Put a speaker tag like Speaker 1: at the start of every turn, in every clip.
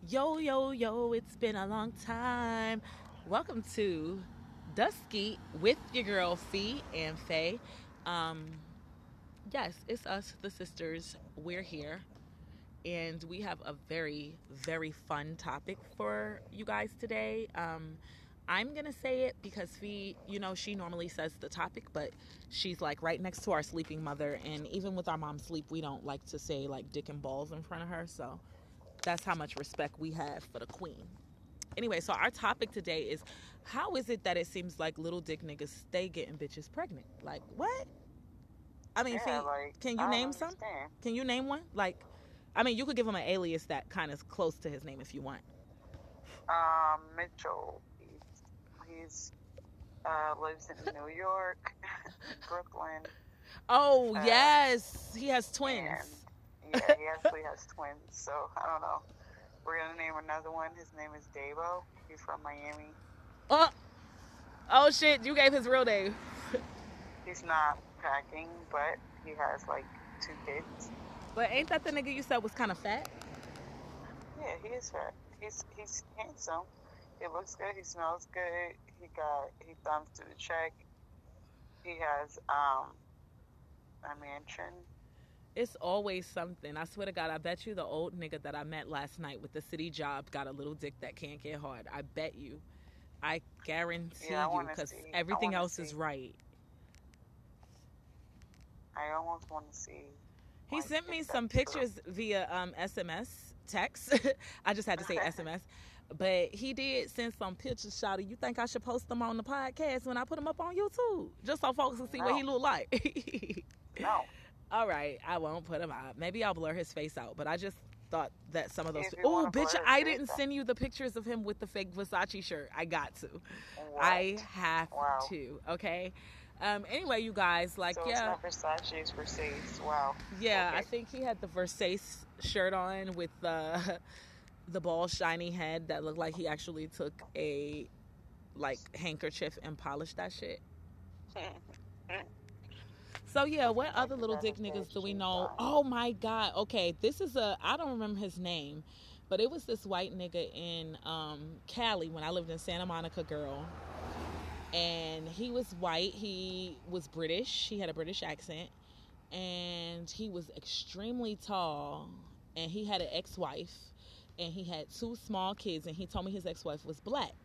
Speaker 1: Yo, yo, yo, it's been a long time. Welcome to Dusky with your girl Fee and Faye. Um, yes, it's us, the sisters. We're here, and we have a very, very fun topic for you guys today. I'm gonna say it because Fee, she normally says the topic, but she's like right next to our sleeping mother, and even with our mom sleep, we don't like to say like dick and balls in front of her, so that's how much respect we have for the queen. Anyway, so our topic today is how is it that it seems like little dick niggas stay getting bitches pregnant? Like, what? I mean,
Speaker 2: Yeah,
Speaker 1: Fee,
Speaker 2: like
Speaker 1: can you
Speaker 2: I don't
Speaker 1: name some?
Speaker 2: understand.
Speaker 1: Can you name one? Like, I mean, you could give him an alias that kind of close to his name if you want.
Speaker 2: Mitchell, he's lives in New York, Brooklyn,
Speaker 1: Oh,
Speaker 2: uh,
Speaker 1: yes. He has twins.
Speaker 2: and yeah, he actually has twins. So I don't know. We're gonna name another one. His name is Davo. He's from Miami.
Speaker 1: Oh, oh shit, you gave his real name.
Speaker 2: He's not packing, but he has like two kids.
Speaker 1: But ain't that the nigga you said was kind of fat?
Speaker 2: Yeah, he is fat. He's handsome. He looks good. He smells good. He thumbs through the check. He has a mansion.
Speaker 1: It's always something. I swear to God, I bet you the old nigga that I met last night with the city job got a little dick that can't get hard. I bet you. I
Speaker 2: Yeah,
Speaker 1: guarantee
Speaker 2: I
Speaker 1: you,
Speaker 2: want to
Speaker 1: because
Speaker 2: see. I
Speaker 1: everything
Speaker 2: want to
Speaker 1: else is
Speaker 2: see.
Speaker 1: right.
Speaker 2: I almost want to see
Speaker 1: He
Speaker 2: like
Speaker 1: sent
Speaker 2: if
Speaker 1: me some
Speaker 2: that's true.
Speaker 1: pictures via SMS text. I just had to say SMS. But he did send some pictures, Shawty. You think I should post them on the podcast when I put them up on YouTube? Just so folks can see what he
Speaker 2: No,
Speaker 1: look like.
Speaker 2: no.
Speaker 1: All right, I won't put him out. Maybe I'll blur his face out, but I just thought that some of those.
Speaker 2: If you
Speaker 1: Oh,
Speaker 2: want to
Speaker 1: bitch,
Speaker 2: blur his
Speaker 1: I
Speaker 2: face,
Speaker 1: didn't send you the pictures of him with the fake Versace shirt. I got to.
Speaker 2: what?
Speaker 1: I have
Speaker 2: Wow.
Speaker 1: to. Okay. Anyway, you guys, like,
Speaker 2: So it's
Speaker 1: yeah,
Speaker 2: not Versace, it's Versace. Wow.
Speaker 1: yeah. I
Speaker 2: Okay.
Speaker 1: think he had the Versace shirt on with the ball shiny head that looked like he actually took a like handkerchief and polished that shit. So yeah, what
Speaker 2: Like
Speaker 1: other
Speaker 2: he
Speaker 1: little
Speaker 2: got
Speaker 1: dick
Speaker 2: his
Speaker 1: niggas
Speaker 2: dad's
Speaker 1: do we
Speaker 2: shoes
Speaker 1: know?
Speaker 2: on.
Speaker 1: Oh my god. Okay, this is a I don't remember his name, but it was this white nigga in Cali when I lived in Santa Monica, girl. And he was white. He was British. He had a British accent, and he was extremely tall. And he had an ex-wife, and he had two small kids. And he told me his ex-wife was black.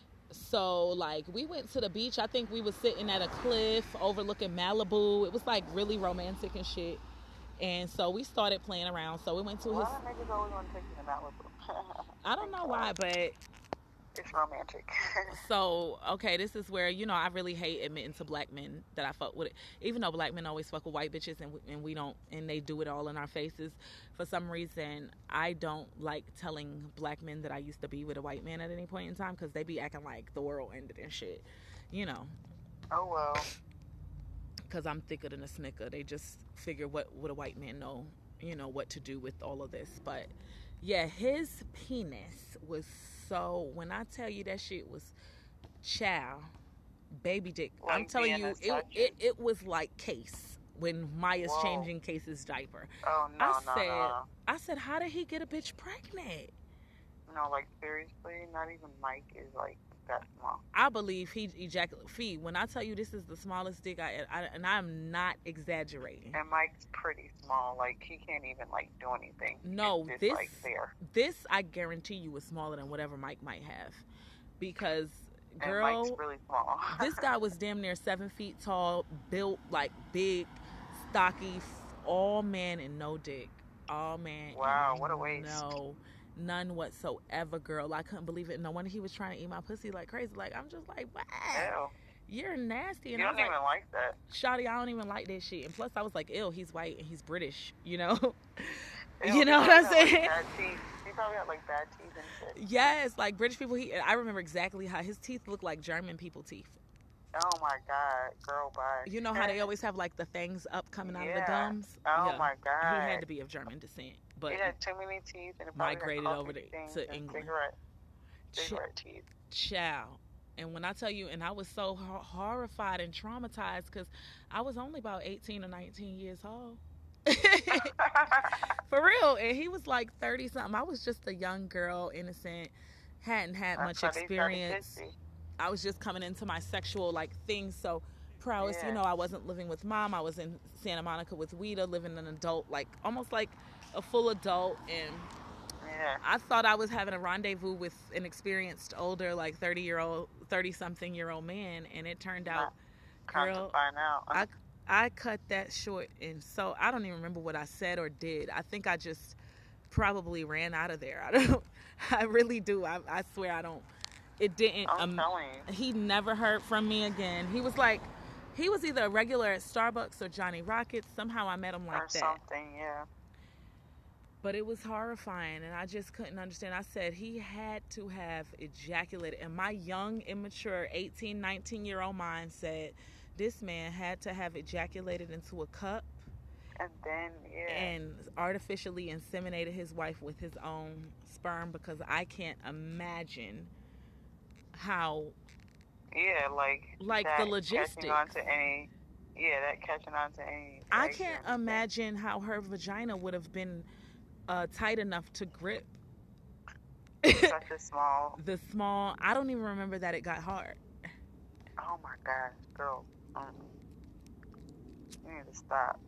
Speaker 1: So like we went to the beach. I think we was sitting at a cliff overlooking Malibu. It was like really romantic and shit. And so we started playing around. So we went to his.
Speaker 2: Why do niggas always want to take you to Malibu?
Speaker 1: I don't
Speaker 2: In
Speaker 1: know why,
Speaker 2: Cali.
Speaker 1: but
Speaker 2: It's romantic.
Speaker 1: so okay, this is where I really hate admitting to black men that I fuck with it. Even though black men always fuck with white bitches and we don't, and they do it all in our faces. For some reason, I don't like telling black men that I used to be with a white man at any point in time because they be acting like the world ended and shit. You know,
Speaker 2: Oh well.
Speaker 1: because I'm thicker than a snicker. They just figure what would a white man know, what to do with all of this. But yeah, his penis was so. When I tell you that shit was chow, baby dick. I'm
Speaker 2: Like
Speaker 1: telling
Speaker 2: being
Speaker 1: you,
Speaker 2: a statue.
Speaker 1: it was like Case when Maya's
Speaker 2: Whoa.
Speaker 1: changing Case's diaper.
Speaker 2: Oh
Speaker 1: I
Speaker 2: no, no,
Speaker 1: said,
Speaker 2: no,
Speaker 1: how did he get a bitch pregnant?
Speaker 2: no. No, like seriously, not even Mike is like that small.
Speaker 1: I believe he ejaculated. Fee, when I tell you this is the smallest dick and I'm not exaggerating.
Speaker 2: And Mike's pretty small. Like he can't even like do anything. It's
Speaker 1: No,
Speaker 2: just
Speaker 1: this
Speaker 2: like there.
Speaker 1: this I guarantee you is smaller than whatever Mike might have, because
Speaker 2: And Mike's
Speaker 1: girl,
Speaker 2: really small.
Speaker 1: this guy was damn near 7 feet tall, built like big, stocky, all man and no dick, all man
Speaker 2: Wow, what a
Speaker 1: and
Speaker 2: waste.
Speaker 1: no, none whatsoever, girl. I couldn't believe it. No wonder he was trying to eat my pussy like crazy. Like I'm just like, wow,
Speaker 2: Ew.
Speaker 1: you're nasty.
Speaker 2: You
Speaker 1: And I
Speaker 2: don't
Speaker 1: was like,
Speaker 2: even like that.
Speaker 1: Shotty, I don't even like that shit. And plus, I was like, ew, he's white and he's British, you know?
Speaker 2: Ew,
Speaker 1: You
Speaker 2: he
Speaker 1: know what
Speaker 2: probably
Speaker 1: I'm
Speaker 2: got like
Speaker 1: saying?
Speaker 2: bad teeth. He probably got like bad teeth and shit.
Speaker 1: Yes, like British people. I remember exactly how his teeth look like German people teeth.
Speaker 2: Oh my god, girl, bye.
Speaker 1: You know how they always have like the fangs up coming out of the
Speaker 2: Yeah.
Speaker 1: gums?
Speaker 2: Oh
Speaker 1: Yeah,
Speaker 2: my
Speaker 1: he had
Speaker 2: god.
Speaker 1: to be of German descent, but
Speaker 2: He had too many teeth and it probably had
Speaker 1: migrated over
Speaker 2: coffee stains
Speaker 1: to
Speaker 2: and
Speaker 1: England. Ch-
Speaker 2: cigarette teeth.
Speaker 1: Chow. And when I tell you, and I was so horrified and traumatized because I was only about 18 or 19 years old. For real. And he was like 30 something. I was just a young girl, innocent, hadn't had much experience. I was just coming into my sexual like thing. So prowess,
Speaker 2: Yeah.
Speaker 1: I wasn't living with mom. I was in Santa Monica with Weta, living an adult, like almost like a full adult. And
Speaker 2: Yeah.
Speaker 1: I thought I was having a rendezvous with an experienced, older, like 30-something year old man. And it turned out,
Speaker 2: Come
Speaker 1: girl,
Speaker 2: to find out.
Speaker 1: I cut that short. And so I don't even remember what I said or did. I think I just probably ran out of there. I really do. I swear I don't. It didn't.
Speaker 2: I'm telling you.
Speaker 1: He never heard from me again. He was either a regular at Starbucks or Johnny Rockets. Somehow I met him like
Speaker 2: Or
Speaker 1: that.
Speaker 2: something, yeah.
Speaker 1: But it was horrifying, and I just couldn't understand. I said he had to have ejaculated. And my young, immature, 18, 19-year-old mind said this man had to have ejaculated into a cup.
Speaker 2: And then, yeah.
Speaker 1: And artificially inseminated his wife with his own sperm, because I can't imagine how.
Speaker 2: Yeah, like
Speaker 1: the logistics.
Speaker 2: Catching on to any. Yeah, that catching on to any.
Speaker 1: I can't imagine how her vagina would have been tight enough to grip.
Speaker 2: Such a small.
Speaker 1: The small. I don't even remember that it got hard.
Speaker 2: Oh my gosh, girl. You need to stop.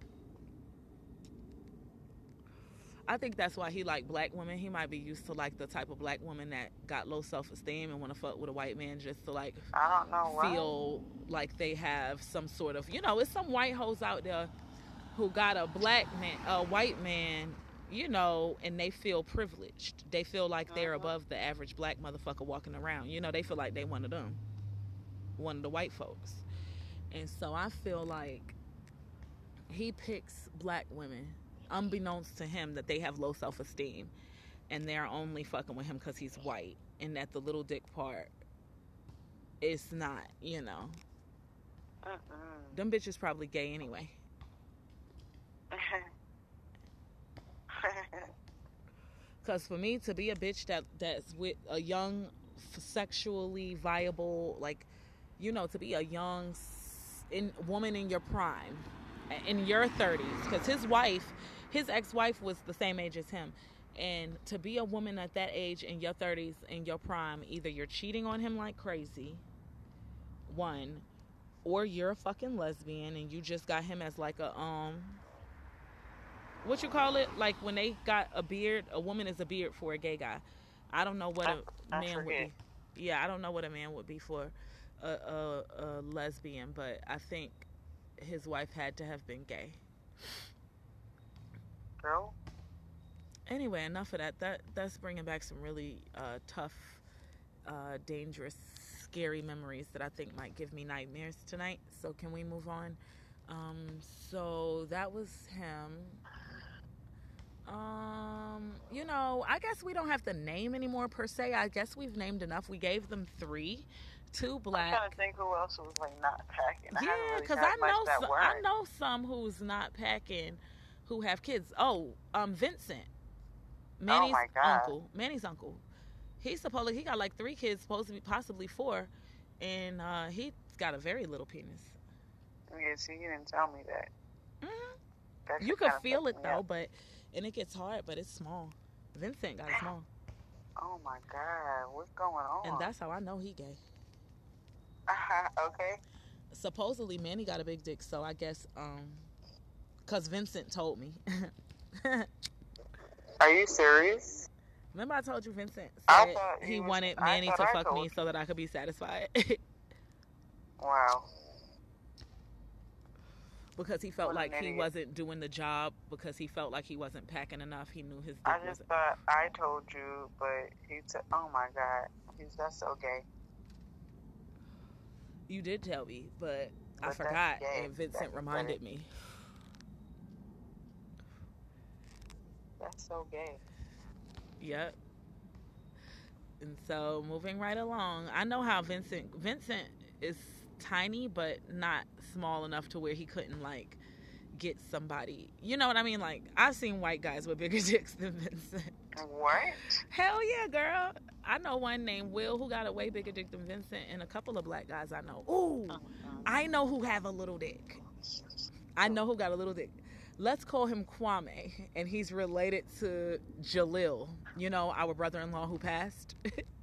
Speaker 1: I think that's why he liked black women. He might be used to like the type of black woman that got low self-esteem and want to fuck with a white man just to like
Speaker 2: I don't know why.
Speaker 1: feel like they have some sort of, it's some white hoes out there who got a white man, and they feel privileged. They feel like they're above the average black motherfucker walking around. They feel like they one of them, one of the white folks. And so I feel like he picks black women, unbeknownst to him, that they have low self-esteem, and they're only fucking with him because he's white, and that the little dick part is not, Them bitches probably gay anyway. Because for me to be a bitch that's with a young, sexually viable, like, to be a young woman in your prime, in your 30s, because his ex-wife was the same age as him, and to be a woman at that age in your 30s, in your prime, either you're cheating on him like crazy, one, or you're a fucking lesbian and you just got him as like a what you call it, like when they got a beard, a woman is a beard for a gay guy. I don't know what a man would be. Yeah, I don't know what a man would be for a lesbian, but I think his wife had to have been gay.
Speaker 2: Girl.
Speaker 1: Anyway, enough of that. That's bringing back some really tough, dangerous, scary memories that I think might give me nightmares tonight. So can we move on? So that was him. I guess we don't have to name anymore per se. I guess we've named enough. We gave them 3. 2 black.
Speaker 2: I'm trying to think who else was like not packing.
Speaker 1: Yeah, because I know some who's not packing, who have kids. Vincent, Manny's uncle. Manny's uncle. He got like 3 kids, supposed to be possibly 4, and he's got a very little penis.
Speaker 2: Yeah, see, you didn't tell me that.
Speaker 1: Mm-hmm. You could feel it though, and it gets hard, but it's small. Vincent got it small.
Speaker 2: Oh my God, what's going on?
Speaker 1: And that's how I know he gay.
Speaker 2: Okay.
Speaker 1: Supposedly Manny got a big dick, so I guess because Vincent told me.
Speaker 2: Are you serious?
Speaker 1: Remember I told you Vincent said he wanted Manny to fuck me so that I could be satisfied.
Speaker 2: Wow.
Speaker 1: Because he felt like he wasn't doing the job, because he felt like he wasn't packing enough. He knew his dick
Speaker 2: I just thought I told you, but he said, oh my God, that's so gay.
Speaker 1: You did tell me, but I forgot, and Vincent reminded me.
Speaker 2: That's so gay.
Speaker 1: Yep. And so, moving right along, I know how Vincent is tiny, but not small enough to where he couldn't, like, get somebody. You know what I mean? Like, I've seen white guys with bigger dicks than Vincent.
Speaker 2: What?
Speaker 1: Hell yeah, girl. I know one named Will who got a way bigger dick than Vincent, and a couple of black guys I know. Ooh, I know who have a little dick. I know who got a little dick. Let's call him Kwame, and he's related to Jalil, our brother-in-law who passed.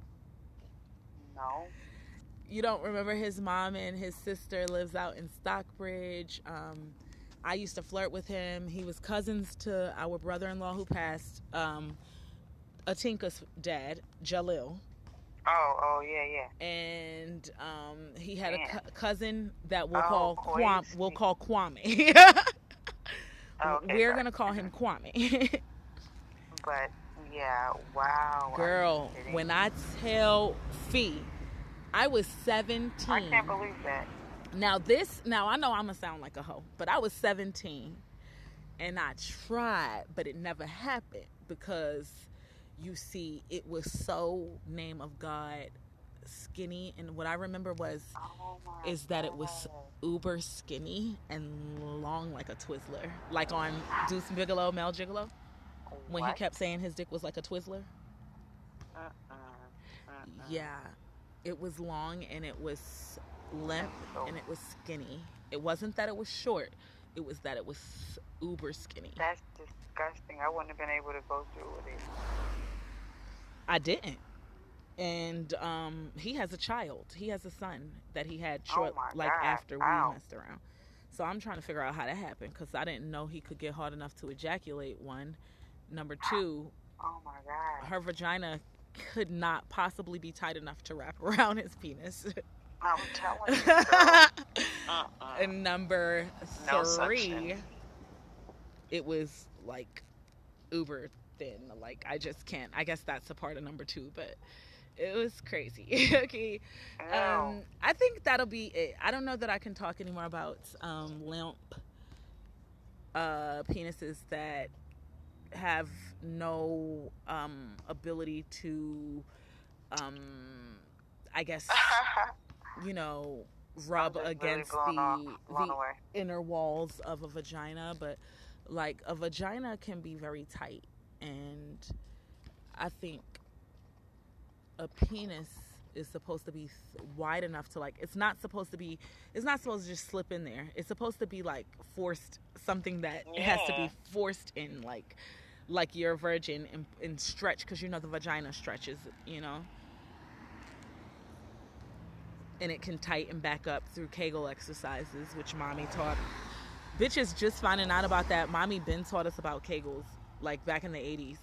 Speaker 2: No.
Speaker 1: You don't remember his mom and his sister lives out in Stockbridge. I used to flirt with him. He was cousins to our brother-in-law who passed, Atinka's dad, Jalil.
Speaker 2: Oh, yeah.
Speaker 1: And he had a cousin that we'll call Kwame.
Speaker 2: Okay,
Speaker 1: We're gonna call him Kwame.
Speaker 2: But yeah, wow.
Speaker 1: Girl, when I tell Fee, I was 17.
Speaker 2: I can't believe that.
Speaker 1: Now I know I'm gonna sound like a hoe, but I was 17, and I tried, but it never happened because, you see, it was so name of God skinny, and what I remember is that it was uber skinny and long like a Twizzler, like on Deuce Bigelow, Mel Gigolo, when he kept saying his dick was like a Twizzler. Yeah, it was long and it was limp and it was skinny. It wasn't that it was short, it was that it was uber skinny.
Speaker 2: That's disgusting. I wouldn't have been able to go through with it.
Speaker 1: I didn't. And he has a child. He has a son that he had after we messed around. So I'm trying to figure out how that happened, because I didn't know he could get hard enough to ejaculate, one. Number two,
Speaker 2: oh my God,
Speaker 1: her vagina could not possibly be tight enough to wrap around his penis.
Speaker 2: I'm telling you, girl.
Speaker 1: And number three, it was like uber thin. Like, I just can't. I guess that's a part of number two, but it was crazy. Okay. I think that'll be it. I don't know that I can talk anymore about limp penises that have no ability to I guess rub against the inner walls of a vagina, but like a vagina can be very tight, and I think a penis is supposed to be wide enough to, like, it's not supposed to just slip in there. It's supposed to be like forced, something that has to be forced in, like you're a virgin, and stretch, because the vagina stretches, and it can tighten back up through Kegel exercises, which mommy taught. Bitches just finding out about that. Mommy been taught us about Kegels, like back in the 80s.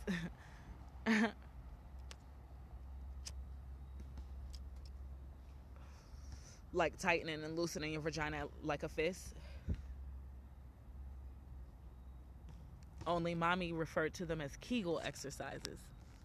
Speaker 1: Like tightening and loosening your vagina like a fist. Only mommy referred to them as Kegel exercises.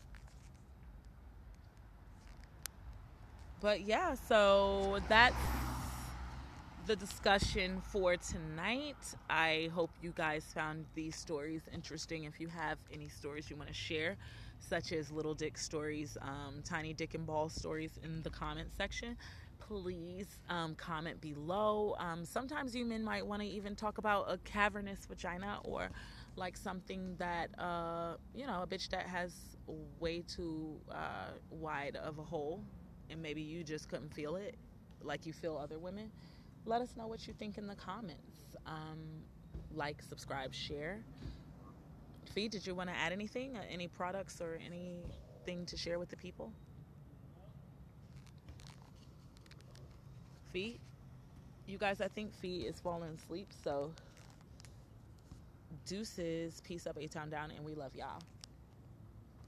Speaker 1: But yeah, so that's the discussion for tonight. I hope you guys found these stories interesting. If you have any stories you want to share, such as little dick stories, tiny dick and ball stories, in the comment section, please comment below. Sometimes you men might want to even talk about a cavernous vagina, or like something that a bitch that has way too wide of a hole, and maybe you just couldn't feel it like you feel other women. Let us know what you think in the comments. Like, subscribe, share. Fee, did you want to add anything? Any products or anything to share with the people? Fee? You guys, I think Fee is falling asleep, so deuces. Peace up, A-Town down, and we love y'all.